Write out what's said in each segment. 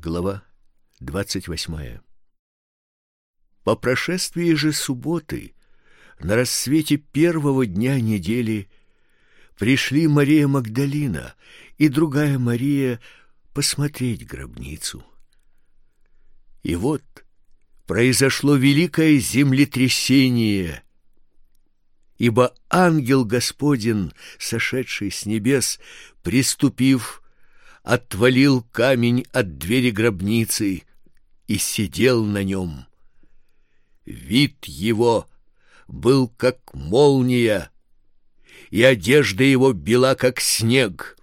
Глава 28. По прошествии же субботы, на рассвете первого дня недели, пришли Мария Магдалина и другая Мария посмотреть гробницу. И вот произошло великое землетрясение, ибо ангел Господень, сошедший с небес, приступив, отвалил камень от двери гробницы и сидел на нем. Вид его был как молния, и одежда его бела как снег.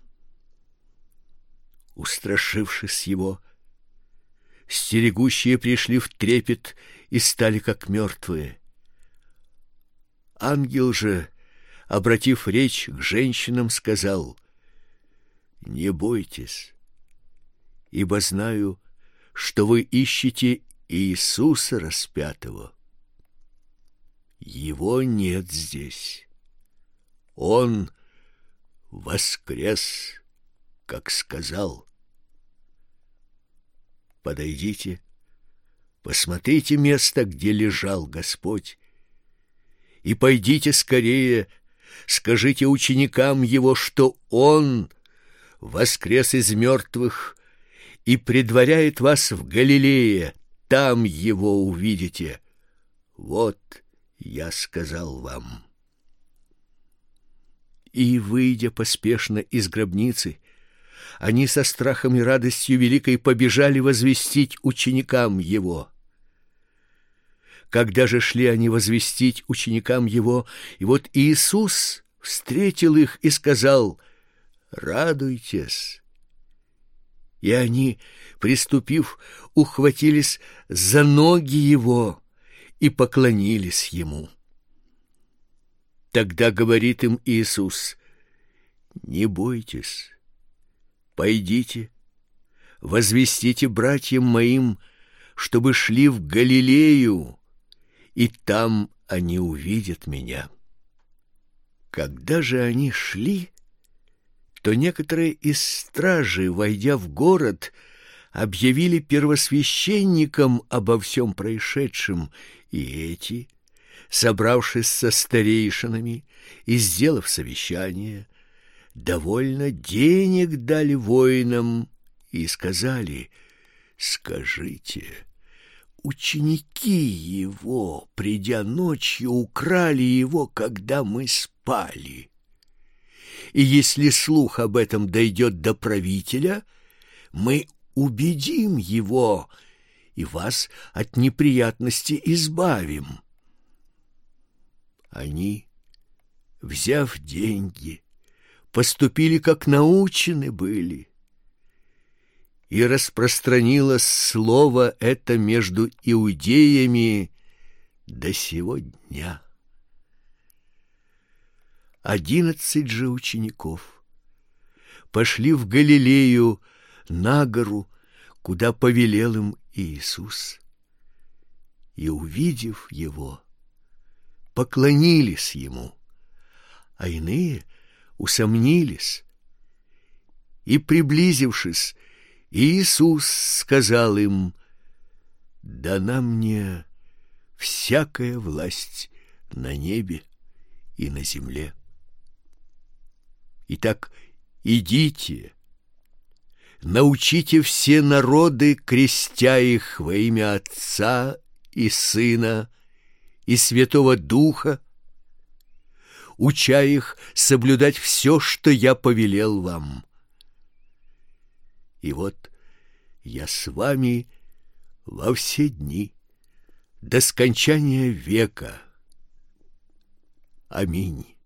Устрашившись его, стерегущие пришли в трепет и стали как мертвые. Ангел же, обратив речь к женщинам, сказал: «Не бойтесь, ибо знаю, что вы ищете Иисуса распятого. Его нет здесь. Он воскрес, как сказал. Подойдите, посмотрите место, где лежал Господь, и пойдите скорее, скажите ученикам Его, что Он воскрес из мертвых и предваряет вас в Галилее, там Его увидите. Вот я сказал вам». И, выйдя поспешно из гробницы, они со страхом и радостью великой побежали возвестить ученикам Его. Когда же шли они возвестить ученикам Его, и вот Иисус встретил их и сказал: «Радуйтесь». И они, приступив, ухватились за ноги Его и поклонились Ему. Тогда говорит им Иисус: «Не бойтесь, пойдите, возвестите братьям моим, чтобы шли в Галилею, и там они увидят Меня». Когда же они шли, то некоторые из стражи, войдя в город, объявили первосвященникам обо всем происшедшем, и эти, собравшись со старейшинами и сделав совещание, довольно денег дали воинам и сказали: «Скажите, ученики Его, придя ночью, украли Его, когда мы спали. И если слух об этом дойдет до правителя, мы убедим его и вас от неприятности избавим». Они, взяв деньги, поступили, как научены были. И распространилось слово это между иудеями до сего дня. 11 же учеников пошли в Галилею на гору, куда повелел им Иисус, и, увидев Его, поклонились Ему, а иные усомнились. И, приблизившись, Иисус сказал им: «Дана мне всякая власть на небе и на земле. Итак, идите, научите все народы, крестя их во имя Отца и Сына и Святого Духа, уча их соблюдать все, что я повелел вам. И вот я с вами во все дни, до скончания века. Аминь».